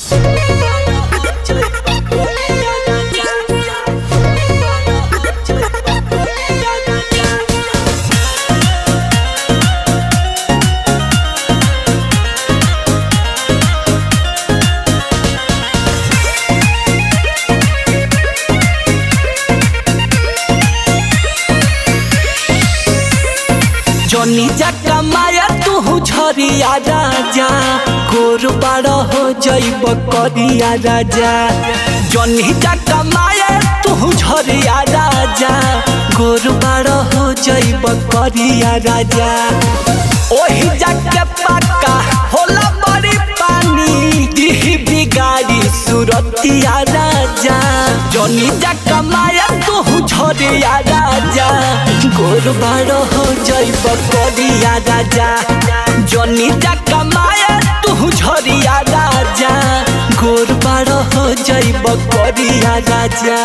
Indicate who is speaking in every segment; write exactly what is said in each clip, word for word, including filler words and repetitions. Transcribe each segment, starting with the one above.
Speaker 1: जनी जका माया तू झरिया राजा गोर बाड़ा हो जइब करिया राजा। जनी जका माया तू झरिया राजा गोर बाड़ा हो जइब करिया राजा। ओही जाके पक्का होला बड़ी पानी दिही बिगाड़ी सुरतिया राजा। जनी जका माया तू झरिया राजा गोर बाड़ा हो जइब करिया राजा। जनी जका माया तू झरिया राजा गोर बाड़ा हो जइब करिया राजा।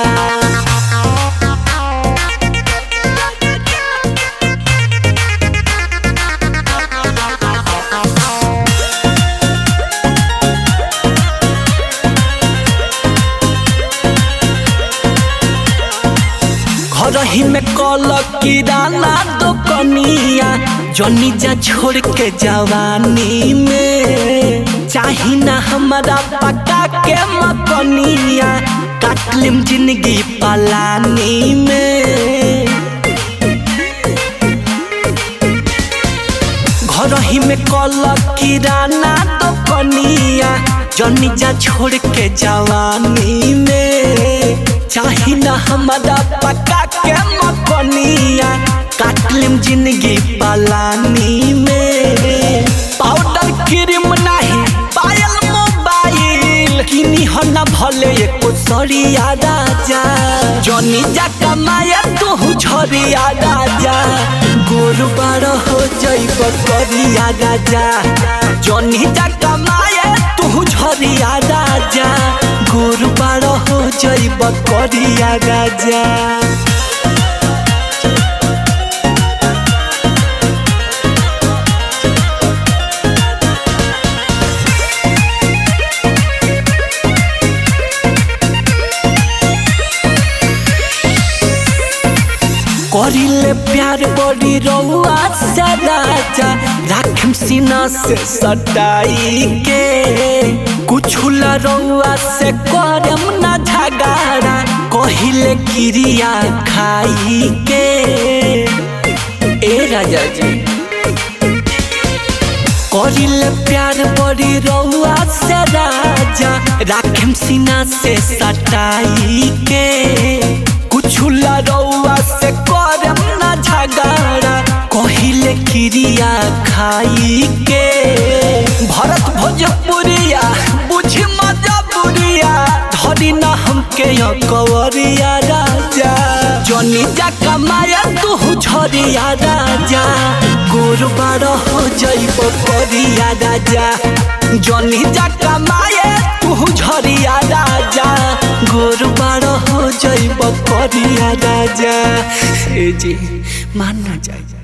Speaker 1: रही में कल किराना दुकनिया जनी जा छोड़ के जवानी में। चाही ना हमारा पका के मकनिया काटलिम जिंदगी पलानी में। घर ही में कल किराना दुकनिया जनी जा छोड़ के जवानी में। चाही ना हमारा पका के मकनिया काटलिम जिंदगी पलानी में। पाउडर क्रीम नहीं पायल मोबाइल किनी हो ना भले एको सरिया राजा। जनी जका माया तू झरिया राजा गोर बाड़ा हो जइब करिया राजा। जनी जका माया तू झरिया राजा गोर बाड़ा हो जइब करिया राजा। करिले प्यार बड़ी रउआ से राजा राखम सीना से सटाई के। कुछ रउआ से करम ना झगड़ा कहिले क्रिया खाई के। ए राजा जी करिले प्यार बड़ी रउआ से राजा राखम सीना से सटाई के। कुछ रउआ से करम ना झगड़ा कहिले क्रिया खाई के। भरत भोजपुरिया बुझी मजबूरिया धरी ना हमके कवरिया राजा। जनी जका माया तू झरिया राजा गोर बाड़ा हो जइब करिया राजा। जनी जका माया तू झरिया राजा गोर बाड़ा हो जइब करिया राजा। ए जी मान ना जाए।